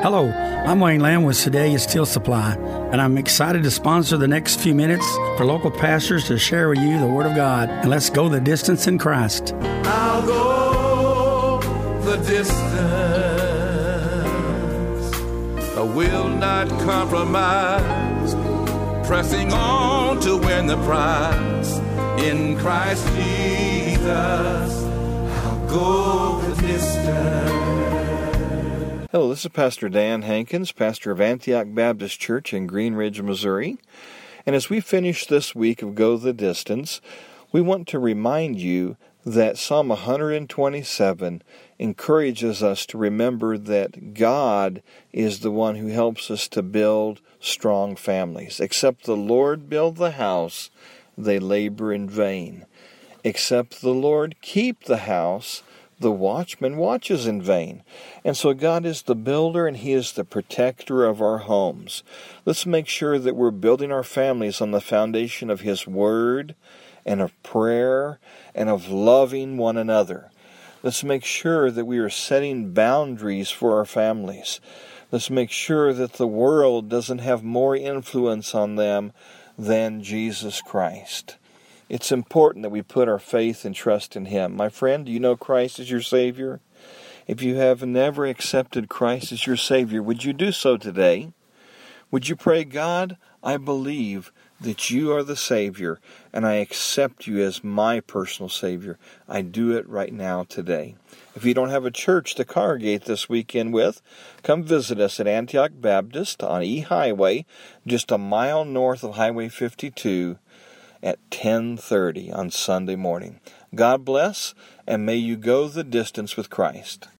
Hello, I'm Wayne Lamb with Sedalia Steel Supply, and I'm excited to sponsor the next few minutes for local pastors to share with you the Word of God. And let's go the distance in Christ. I'll go the distance. I will not compromise, pressing on to win the prize. In Christ Jesus, I'll go the distance. Hello, this is Pastor Dan Hankins, pastor of Antioch Baptist Church in Green Ridge, Missouri. And as we finish this week of Go the Distance, we want to remind you that Psalm 127 encourages us to remember that God is the one who helps us to build strong families. Except the Lord build the house, they labor in vain. Except the Lord keep the house, the watchman watches in vain. And so God is the builder and He is the protector of our homes. Let's make sure that we're building our families on the foundation of His Word and of prayer and of loving one another. Let's make sure that we are setting boundaries for our families. Let's make sure that the world doesn't have more influence on them than Jesus Christ. It's important that we put our faith and trust in Him. My friend, do you know Christ as your Savior? If you have never accepted Christ as your Savior, would you do so today? Would you pray, God, I believe that you are the Savior, and I accept you as my personal Savior. I do it right now today. If you don't have a church to congregate this weekend with, come visit us at Antioch Baptist on E Highway, just a mile north of Highway 52 at 10:30 on Sunday morning. God bless, and may you go the distance with Christ.